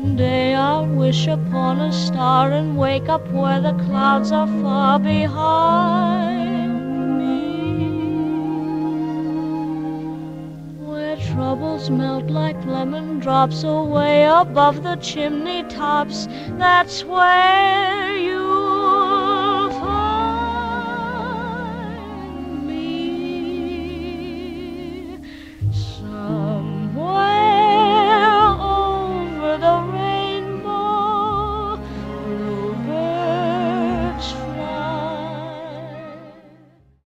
Someday I'll wish upon a star and wake up where the clouds are far behind me, where troubles melt like lemon drops away above the chimney tops. That's where